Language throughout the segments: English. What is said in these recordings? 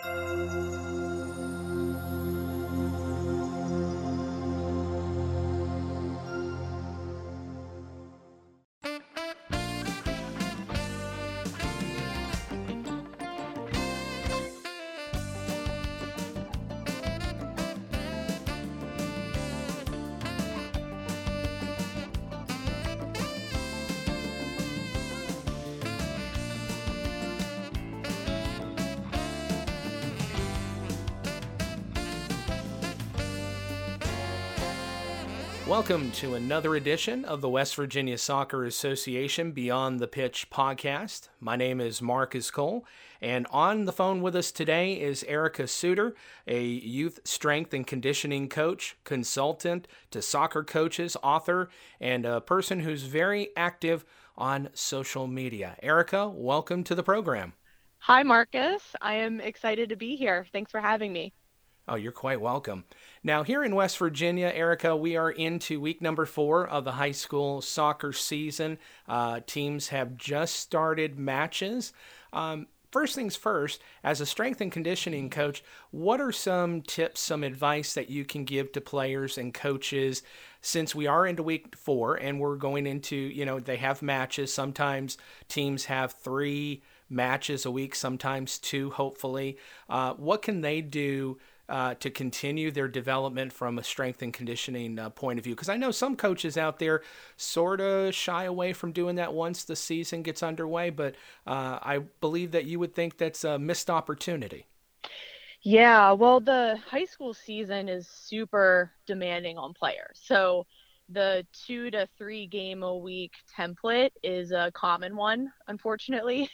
Welcome to another edition of the West Virginia Soccer Association Beyond the Pitch podcast. My name is Marcus Cole, and on the phone with us today is Erica Suter, a youth strength and conditioning coach, consultant to soccer coaches, author, and a person who's very active on social media. Erica, welcome to the program. Hi, Marcus. I am excited to be here. Thanks for having me. Oh, you're quite welcome. Now, here in West Virginia, Erica, we are into week number 4 of the high school soccer season. Teams have just started matches. First things first, as a strength and conditioning coach, what are some tips, some advice that you can give to players and coaches since we are into week 4 and we're going into, they have matches. Sometimes teams have 3 matches a week, sometimes 2, hopefully. What can they do to continue their development from a strength and conditioning point of view? Because I know some coaches out there sort of shy away from doing that once the season gets underway, but I believe that you would think that's a missed opportunity. Yeah, well, the high school season is super demanding on players. So the 2 to 3 game a week template is a common one, unfortunately.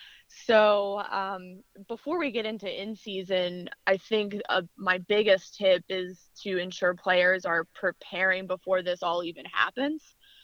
So before we get into in-season, I think my biggest tip is to ensure players are preparing before this all even happens.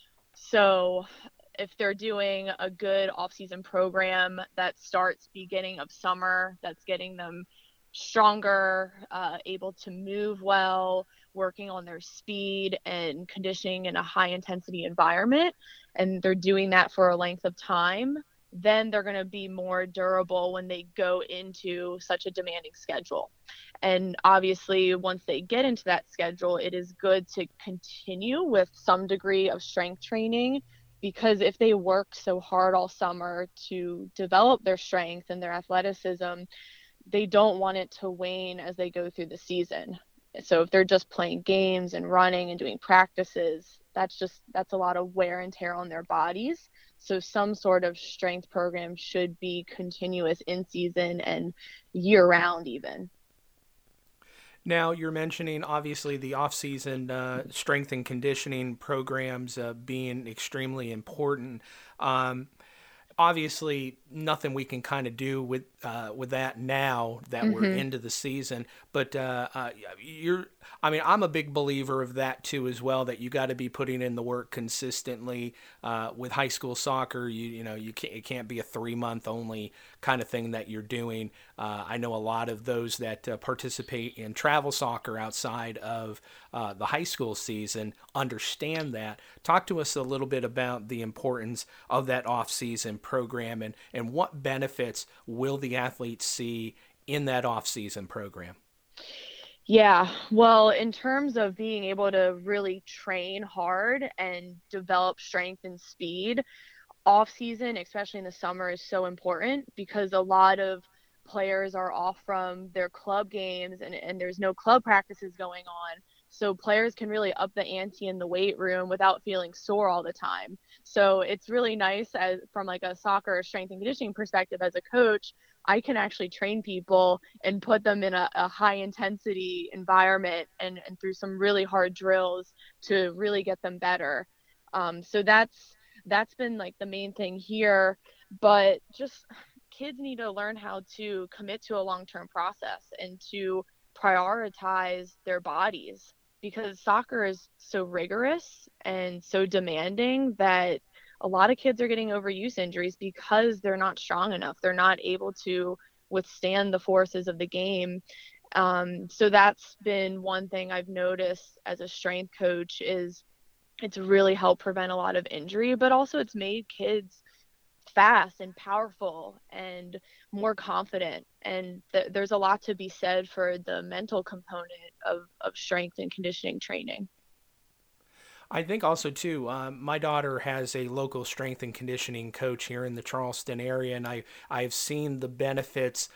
So if they're doing a good off-season program that starts beginning of summer, that's getting them stronger, able to move well, working on their speed and conditioning in a high-intensity environment, and they're doing that for a length of time, then they're going to be more durable when they go into such a demanding schedule. And obviously, once they get into that schedule, it is good to continue with some degree of strength training, because if they work so hard all summer to develop their strength and their athleticism, they don't want it to wane as they go through the season. So if they're just playing games and running and doing practices, that's a lot of wear and tear on their bodies. So some sort of strength program should be continuous in season and year round even. Now, you're mentioning, obviously, the off-season strength and conditioning programs being extremely important. Obviously, nothing we can kind of do with that now that we're into the season. But I'm a big believer of that too as well. That you got to be putting in the work consistently. With high school soccer, it can't be a 3-month only kind of thing that you're doing. I know a lot of those that participate in travel soccer outside of the high school season understand that. Talk to us a little bit about the importance of that off-season program and what benefits will the athletes see in that off-season program? Yeah, well, in terms of being able to really train hard and develop strength and speed, off season, especially in the summer, is so important because a lot of players are off from their club games and there's no club practices going on. So players can really up the ante in the weight room without feeling sore all the time. So it's really nice from like a soccer strength and conditioning perspective as a coach, I can actually train people and put them in a high intensity environment and through some really hard drills to really get them better. So that's been like the main thing here, but just kids need to learn how to commit to a long-term process and to prioritize their bodies, because soccer is so rigorous and so demanding that a lot of kids are getting overuse injuries because they're not strong enough. They're not able to withstand the forces of the game. So that's been one thing I've noticed as a strength coach is it's really helped prevent a lot of injury, but also it's made kids fast and powerful and more confident. And there's a lot to be said for the mental component of strength and conditioning training. I think also too, my daughter has a local strength and conditioning coach here in the Charleston area, and I've seen the benefits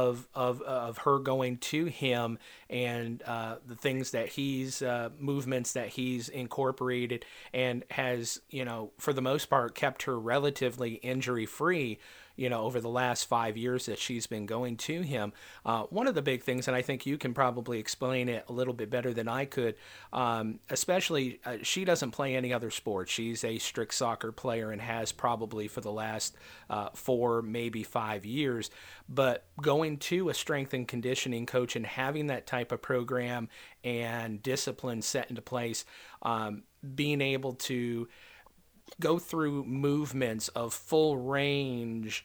of her going to him and the things that he's movements that he's incorporated, and has, for the most part kept her relatively injury free, over the last 5 years that she's been going to him. One of the big things, and I think you can probably explain it a little bit better than I could, especially she doesn't play any other sports. She's a strict soccer player and has probably for the last 4, maybe 5 years. But going to a strength and conditioning coach and having that type of program and discipline set into place, being able to go through movements of full range,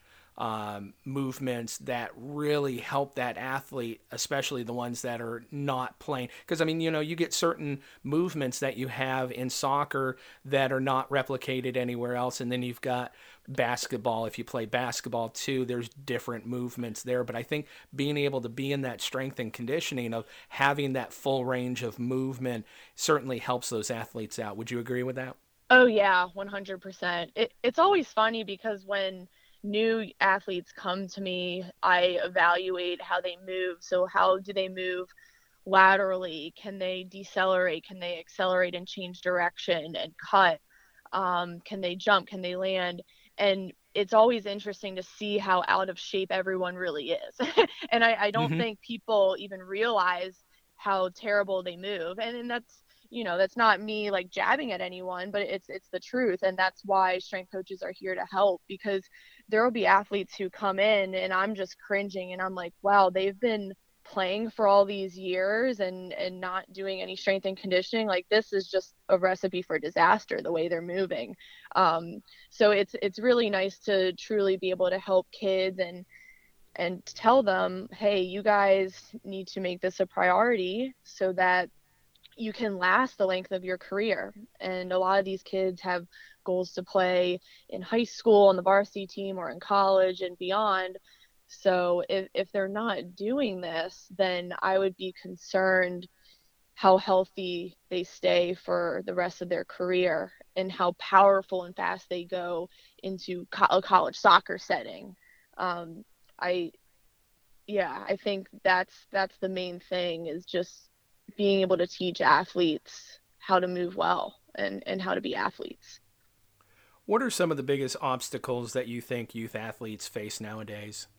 movements that really help that athlete, especially the ones that are not playing. Because, I mean, you get certain movements that you have in soccer that are not replicated anywhere else. And then you've got basketball. If you play basketball too, there's different movements there. But I think being able to be in that strength and conditioning of having that full range of movement certainly helps those athletes out. Would you agree with that? Oh yeah, 100%. It's always funny because when new athletes come to me, I evaluate how they move. So how do they move laterally? Can they decelerate? Can they accelerate and change direction and cut? Can they jump? Can they land? And it's always interesting to see how out of shape everyone really is. And I don't Mm-hmm. think people even realize how terrible they move. And that's, that's not me like jabbing at anyone, but it's the truth. And that's why strength coaches are here to help, because there will be athletes who come in and I'm just cringing and I'm like, wow, they've been playing for all these years and not doing any strength and conditioning. Like, this is just a recipe for disaster, the way they're moving. So it's really nice to truly be able to help kids and tell them, hey, you guys need to make this a priority so that you can last the length of your career. And a lot of these kids have goals to play in high school on the varsity team or in college and beyond. So if they're not doing this, then I would be concerned how healthy they stay for the rest of their career and how powerful and fast they go into a college soccer setting. Um, I I think that's the main thing, is just being able to teach athletes how to move well and how to be athletes. What are some of the biggest obstacles that you think youth athletes face nowadays?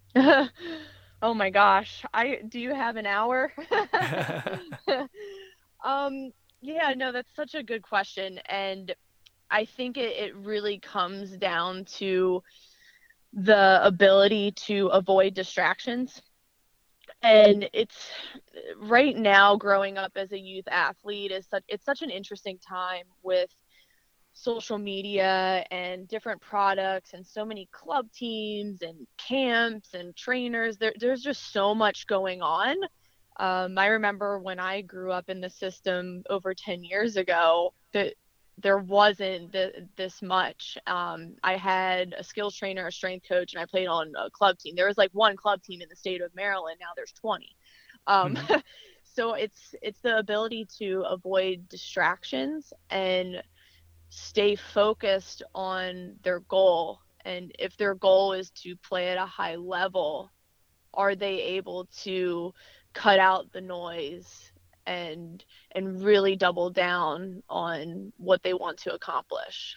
Oh my gosh. I do you have an hour? um yeah, no, that's such a good question. And I think it really comes down to the ability to avoid distractions. And it's right now, growing up as a youth athlete is such an interesting time with social media and different products and so many club teams and camps and trainers. There's just so much going on. I remember when I grew up in the system over 10 years ago, that there wasn't this much. I had a skills trainer, a strength coach, and I played on a club team. There was like one club team in the state of Maryland. Now there's 20. Um, Mm-hmm. so it's the ability to avoid distractions and stay focused on their goal. And if their goal is to play at a high level, are they able to cut out the noise and really double down on what they want to accomplish?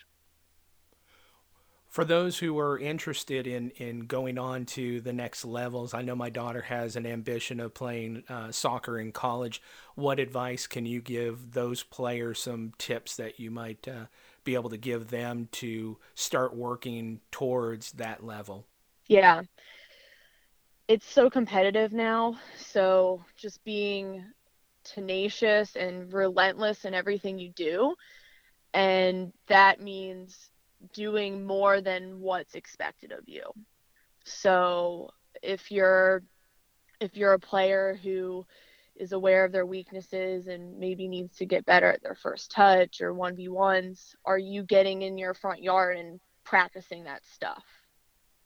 For those who are interested in going on to the next levels, I know my daughter has an ambition of playing soccer in college. What advice can you give those players, some tips that you might be able to give them to start working towards that level? Yeah, it's so competitive now. So just being tenacious and relentless in everything you do. And that means doing more than what's expected of you. So if you're if you're a player who is aware of their weaknesses and maybe needs to get better at their first touch or 1v1s, are you getting in your front yard and practicing that stuff?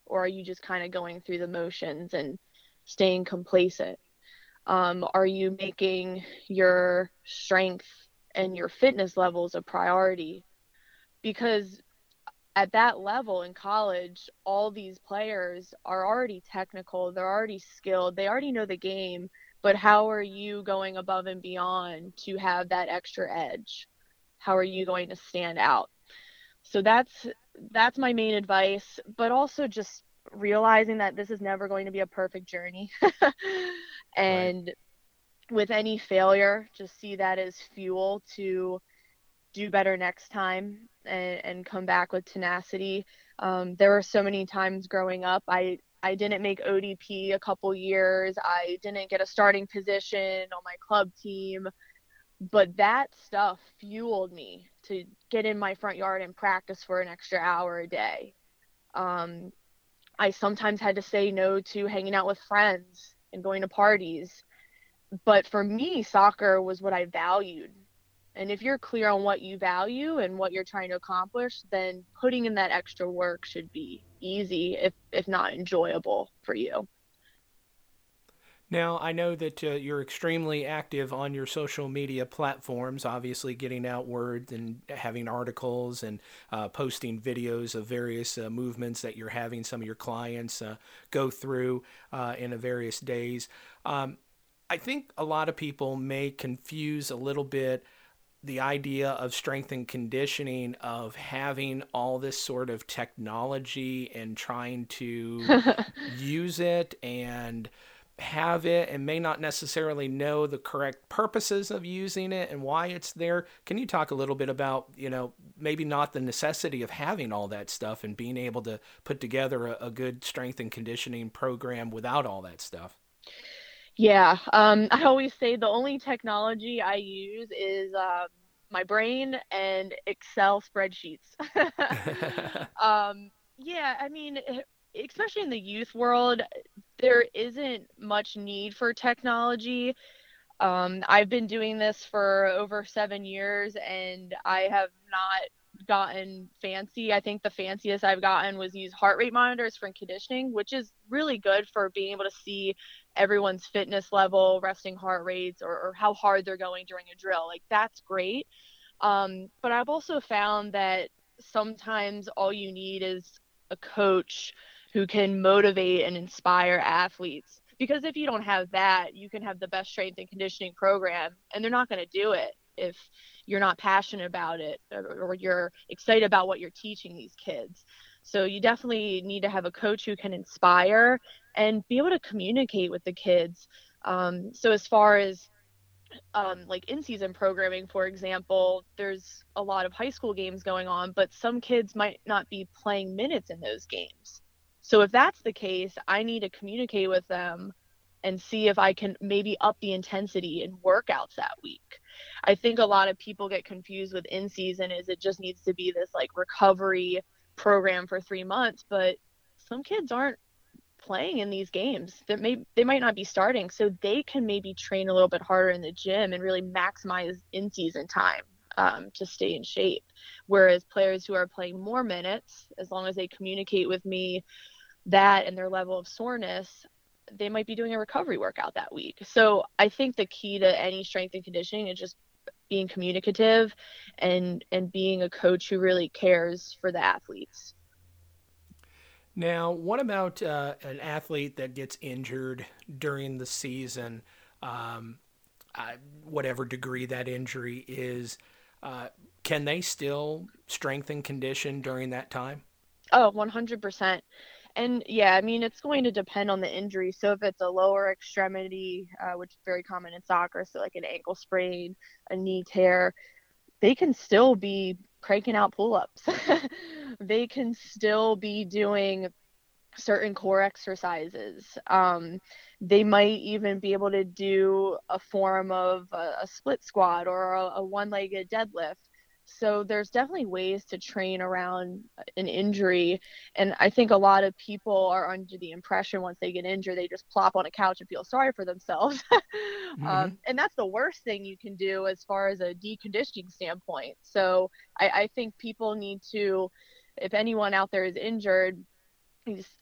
or are you just kind of going through the motions and staying complacent? Are you making your strength and your fitness levels a priority? Because at that level in college, all these players are already technical, they're already skilled, they already know the game, but how are you going above and beyond to have that extra edge? How are you going to stand out? So that's my main advice, but also just realizing that this is never going to be a perfect journey. Right. And with any failure, just see that as fuel to do better next time and come back with tenacity. There were so many times growing up, I didn't make ODP a couple years. I didn't get a starting position on my club team, but that stuff fueled me to get in my front yard and practice for an extra hour a day. Um, I sometimes had to say no to hanging out with friends and going to parties. But for me, soccer was what I valued. And if you're clear on what you value and what you're trying to accomplish, then putting in that extra work should be easy, if not enjoyable for you. Now, I know that you're extremely active on your social media platforms, obviously getting out word and having articles and posting videos of various movements that you're having some of your clients go through in the various days. Um, I think a lot of people may confuse a little bit the idea of strength and conditioning of having all this sort of technology and trying to use it and have it and may not necessarily know the correct purposes of using it and why it's there. Can you talk a little bit about, maybe not the necessity of having all that stuff and being able to put together a good strength and conditioning program without all that stuff? Yeah, I always say the only technology I use is my brain and Excel spreadsheets. Yeah, I mean, especially in the youth world, there isn't much need for technology. I've been doing this for over 7 years and I have not gotten fancy. I think the fanciest I've gotten was use heart rate monitors for conditioning, which is really good for being able to see everyone's fitness level, resting heart rates, or how hard they're going during a drill. Like that's great. But I've also found that sometimes all you need is a coach who can motivate and inspire athletes. Because if you don't have that, you can have the best strength and conditioning program, and they're not going to do it if you're not passionate about it or you're excited about what you're teaching these kids. So you definitely need to have a coach who can inspire and be able to communicate with the kids. So as far as like in-season programming, for example, there's a lot of high school games going on, but some kids might not be playing minutes in those games. So if that's the case, I need to communicate with them and see if I can maybe up the intensity in workouts that week. I think a lot of people get confused with in-season is it just needs to be this like recovery program for 3 months, but some kids aren't playing in these games that they might not be starting, so they can maybe train a little bit harder in the gym and really maximize in season time to stay in shape. Whereas players who are playing more minutes, as long as they communicate with me that and their level of soreness, they might be doing a recovery workout that week. So I think the key to any strength and conditioning is just being communicative and being a coach who really cares for the athletes. Now, what about an athlete that gets injured during the season, um, whatever degree that injury is? Uh, can they still strengthen condition during that time? Oh, 100%. And yeah, I mean, it's going to depend on the injury. So if it's a lower extremity, which is very common in soccer, so like an ankle sprain, a knee tear, they can still be cranking out pull-ups. They can still be doing certain core exercises. They might even be able to do a form of a split squat or a one-legged deadlift. So there's definitely ways to train around an injury. And I think a lot of people are under the impression once they get injured, they just plop on a couch and feel sorry for themselves. Hmm. And that's the worst thing you can do as far as a deconditioning standpoint. So I think people need to, if anyone out there is injured,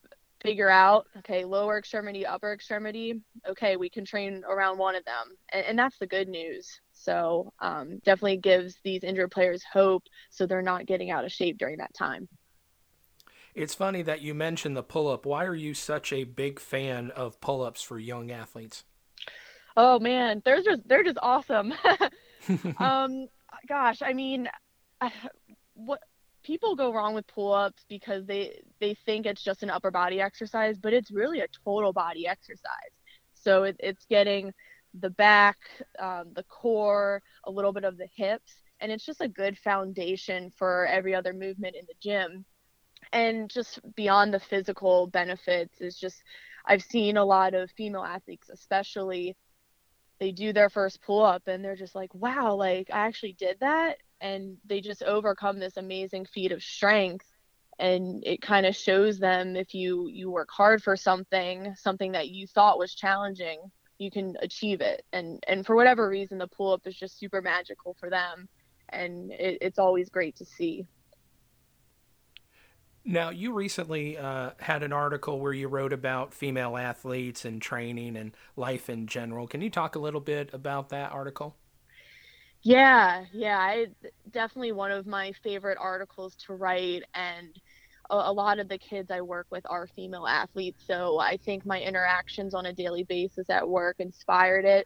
figure out, okay, lower extremity, upper extremity, okay, we can train around one of them. And that's the good news. So definitely gives these injured players hope so they're not getting out of shape during that time. It's funny that you mentioned the pull-up. Why are you such a big fan of pull-ups for young athletes? Oh man, they're just awesome. um, Gosh, I mean, what people go wrong with pull-ups because they think it's just an upper body exercise, but it's really a total body exercise. So it's getting the back, the core, a little bit of the hips, and it's just a good foundation for every other movement in the gym. And just beyond the physical benefits is just I've seen a lot of female athletes, especially, they do their first pull up and they're just like, wow, like I actually did that. And they just overcome this amazing feat of strength. And it kind of shows them if you work hard for something that you thought was challenging, you can achieve it. And for whatever reason, the pull up is just super magical for them. And it's always great to see. Now, you recently had an article where you wrote about female athletes and training and life in general. Can you talk a little bit about that article? Yeah, I definitely one of my favorite articles to write, and a lot of the kids I work with are female athletes, so I think my interactions on a daily basis at work inspired it.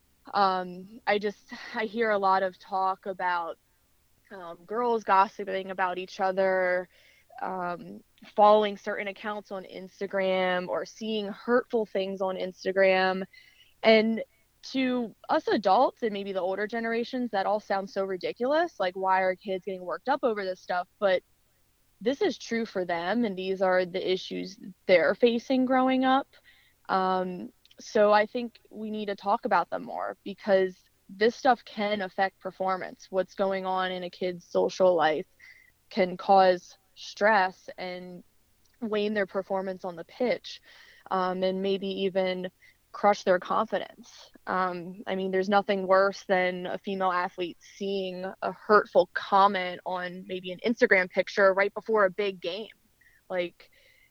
I hear a lot of talk about girls gossiping about each other, um, following certain accounts on Instagram, or seeing hurtful things on Instagram. And to us adults and maybe the older generations, that all sounds so ridiculous. Like, why are kids getting worked up over this stuff? But this is true for them, and these are the issues they're facing growing up. Um, so I think we need to talk about them more because this stuff can affect performance. What's going on in a kid's social life can cause stress and wane their performance on the pitch, and maybe even crush their confidence. I mean, there's nothing worse than a female athlete seeing a hurtful comment on maybe an Instagram picture right before a big game. Like,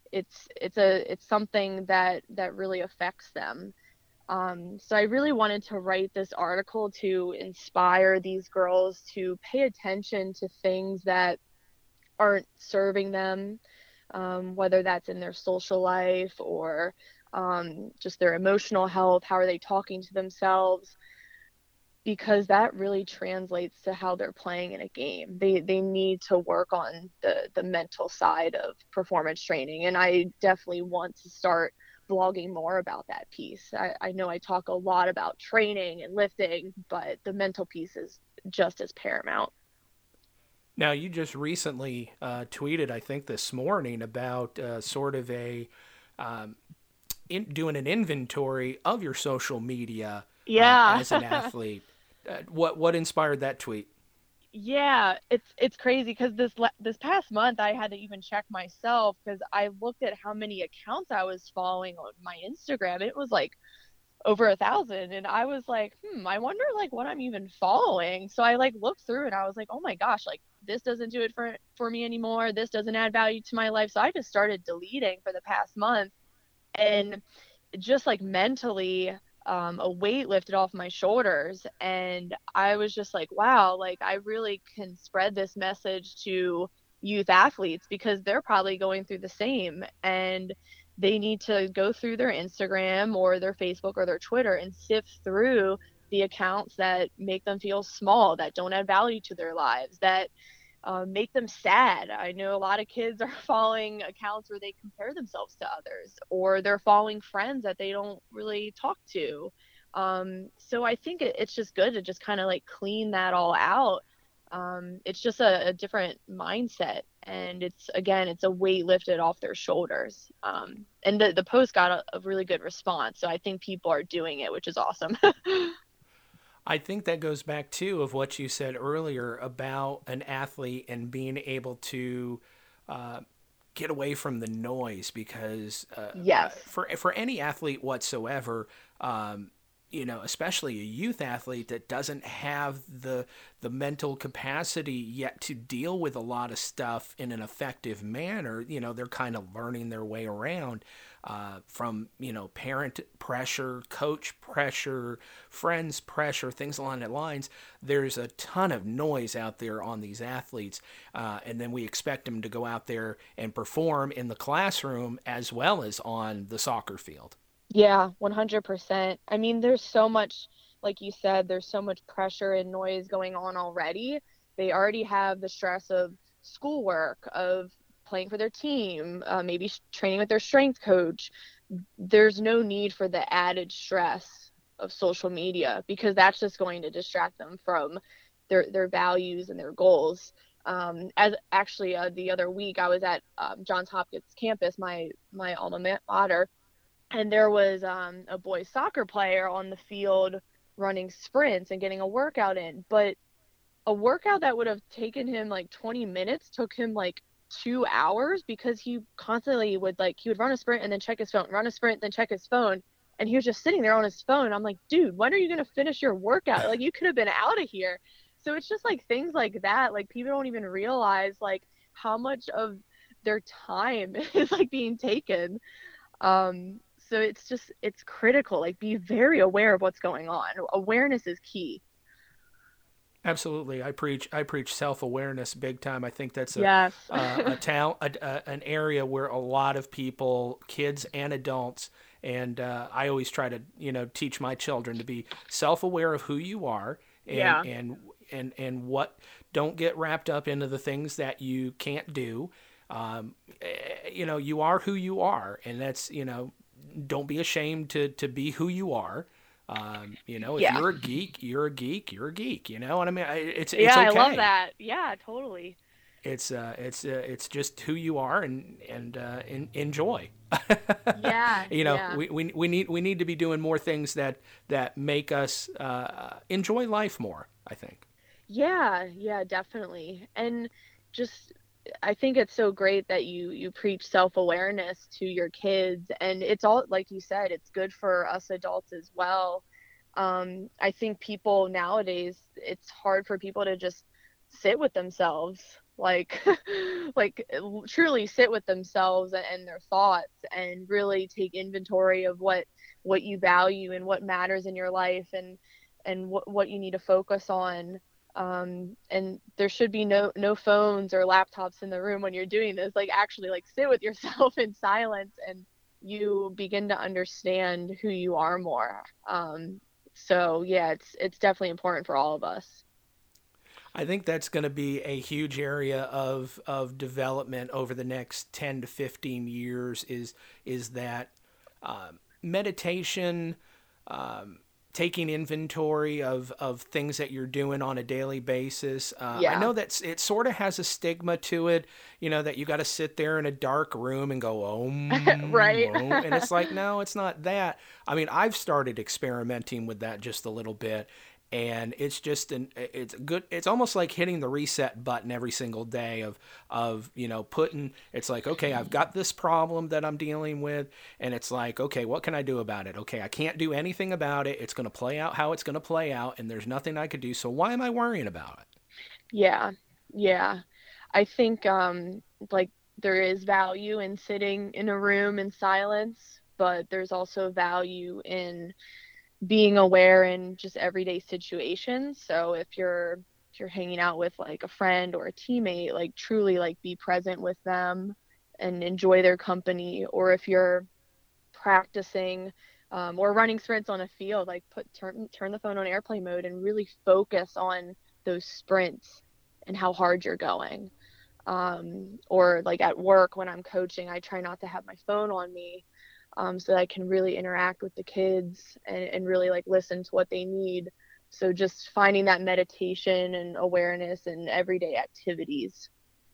it's something that really affects them. So I really wanted to write this article to inspire these girls to pay attention to things that aren't serving them, whether that's in their social life or just their emotional health. How are they talking to themselves? Because that really translates to how they're playing in a game. They need to work on the mental side of performance training. And I definitely want to start blogging more about that piece. I know I talk a lot about training and lifting, but the mental piece is just as paramount. Now, you just recently tweeted, I think this morning, about sort of um, doing an inventory of your social media Yeah. as an athlete. What inspired that tweet? Yeah, it's crazy because this past month I had to even check myself because I looked at how many accounts I was following on my Instagram. It was like over 1,000, and I was like, I wonder like what I'm even following. So I like looked through and I was like, oh my gosh, like this doesn't do it for me anymore. This doesn't add value to my life. So I just started deleting for the past month, and just like mentally, a weight lifted off my shoulders. And I was just like, wow, like I really can spread this message to youth athletes because they're probably going through the same. And they need to go through their Instagram or their Facebook or their Twitter and sift through the accounts that make them feel small, that don't add value to their lives, that make them sad. I know a lot of kids are following accounts where they compare themselves to others, or they're following friends that they don't really talk to. So I think it's just good to just kind of like clean that all out. It's just a different mindset, and it's a weight lifted off their shoulders. And the post got a really good response, so I think people are doing it, which is awesome. I think that goes back too of what you said earlier about an athlete and being able to uh, get away from the noise because Yes. for any athlete whatsoever, especially a youth athlete that doesn't have the mental capacity yet to deal with a lot of stuff in an effective manner. They're kind of learning their way around from parent pressure, coach pressure, friends pressure, things along that lines. There's a ton of noise out there on these athletes, and then we expect them to go out there and perform in the classroom as well as on the soccer field. Yeah, 100%. I mean, there's so much, like you said, there's so much pressure and noise going on already. They already have the stress of schoolwork, of playing for their team, maybe training with their strength coach. There's no need for the added stress of social media because that's just going to distract them from their values and their goals. As actually the other week, I was at Johns Hopkins campus, my alma mater, and there was a boys soccer player on the field running sprints and getting a workout in, but a workout that would have taken him like 20 minutes took him like 2 hours because he constantly would he would run a sprint and then check his phone, run a sprint, then check his phone. And he was just sitting there on his phone. I'm like, dude, when are you going to finish your workout? Like, you could have been out of here. So it's just like things like that. Like, people don't even realize like how much of their time is like being taken. So it's critical. Like, be very aware of what's going on. Awareness is key. Absolutely, I preach self-awareness big time. I think that's Yes. an area where a lot of people, kids and adults, and I always try to teach my children to be self-aware of who you are, and Yeah. and what. Don't get wrapped up into the things that you can't do. You are who you are, and that's don't be ashamed to be who you are. If Yeah. you're a geek, you're a geek. You're a geek. You know what I mean? It's Yeah, okay. I love that. Yeah, totally. It's just who you are, and enjoy. Yeah, yeah. We need to be doing more things that make us enjoy life more, I think. Yeah, yeah, definitely. And just I think it's so great that you preach self-awareness to your kids, and it's all like you said, it's good for us adults as well. I think people nowadays, it's hard for people to just sit with themselves, like truly sit with themselves and their thoughts and really take inventory of what you value and what matters in your life and what you need to focus on. And there should be no phones or laptops in the room when you're doing this. Like, actually, like, sit with yourself in silence and you begin to understand who you are more. So yeah, it's definitely important for all of us. I think that's going to be a huge area of development over the next 10 to 15 years is that meditation, taking inventory of things that you're doing on a daily basis. Yeah. I know that it sort of has a stigma to it, that you got to sit there in a dark room and go, Right. and it's like, no, it's not that. I mean, I've started experimenting with that just a little bit. And it's just it's good. It's almost like hitting the reset button every single day of putting. It's like, okay, I've got this problem that I'm dealing with, and it's like, okay, what can I do about it? Okay, I can't do anything about it. It's going to play out how it's going to play out, and there's nothing I could do. So why am I worrying about it? Yeah. Yeah. I think like there is value in sitting in a room in silence, but there's also value in being aware in just everyday situations. So if you're hanging out with like a friend or a teammate, like truly like be present with them and enjoy their company. Or if you're practicing or running sprints on a field, like turn the phone on airplane mode and really focus on those sprints and how hard you're going. Or like at work when I'm coaching, I try not to have my phone on me, so that I can really interact with the kids and really like listen to what they need. So just finding that meditation and awareness and everyday activities.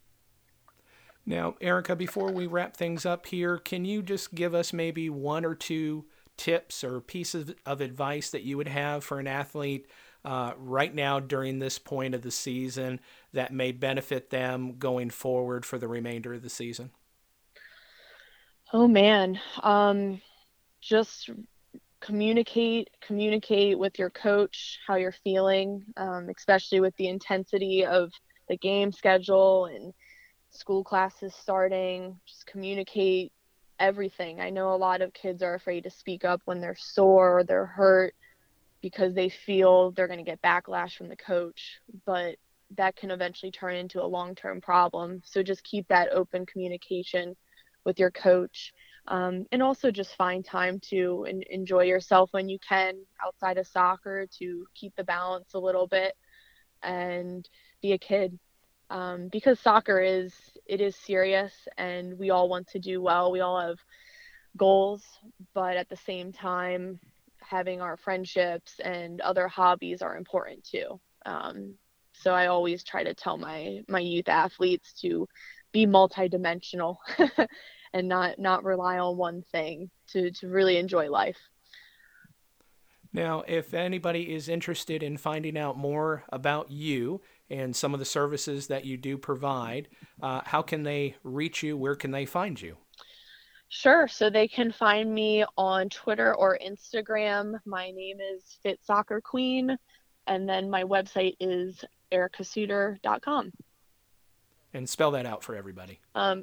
Now, Erica, before we wrap things up here, can you just give us maybe one or two tips or pieces of advice that you would have for an athlete right now during this point of the season that may benefit them going forward for the remainder of the season? Oh man, just communicate with your coach how you're feeling, especially with the intensity of the game schedule and school classes starting. Just communicate everything. I know a lot of kids are afraid to speak up when they're sore or they're hurt because they feel they're going to get backlash from the coach, but that can eventually turn into a long-term problem. So just keep that open communication with your coach. And also just find time to enjoy yourself when you can outside of soccer, to keep the balance a little bit and be a kid. Because soccer is serious and we all want to do well. We all have goals, but at the same time, having our friendships and other hobbies are important too. So I always try to tell my youth athletes to be multidimensional and not rely on one thing to really enjoy life. Now, if anybody is interested in finding out more about you and some of the services that you do provide, how can they reach you? Where can they find you? Sure. So they can find me on Twitter or Instagram. My name is Fit Soccer Queen, and then my website is ericasuter.com. And spell that out for everybody.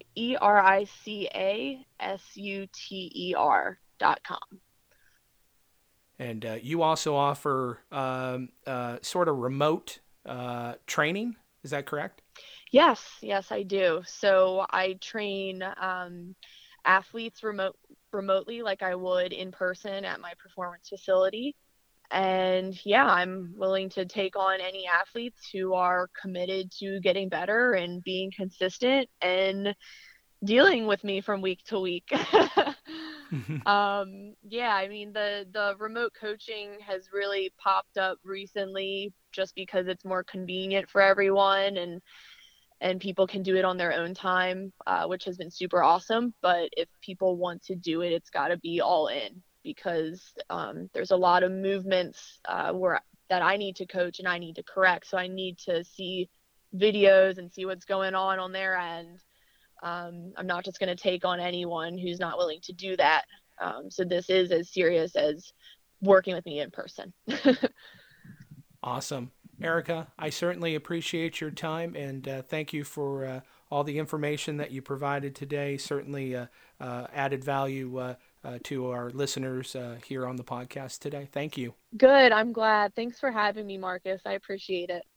ERICASUTER.com. And you also offer sort of remote training. Is that correct? Yes, I do. So I train athletes remotely like I would in person at my performance facility. And yeah, I'm willing to take on any athletes who are committed to getting better and being consistent and dealing with me from week to week. Yeah, I mean, the remote coaching has really popped up recently just because it's more convenient for everyone and people can do it on their own time, which has been super awesome. But if people want to do it, it's got to be all in, because there's a lot of movements that I need to coach and I need to correct. So I need to see videos and see what's going on their end. I'm not just going to take on anyone who's not willing to do that. So this is as serious as working with me in person. Awesome. Erica, I certainly appreciate your time, and thank you for all the information that you provided today. Certainly added value to our listeners here on the podcast today. Thank you. Good. I'm glad. Thanks for having me, Marcus. I appreciate it.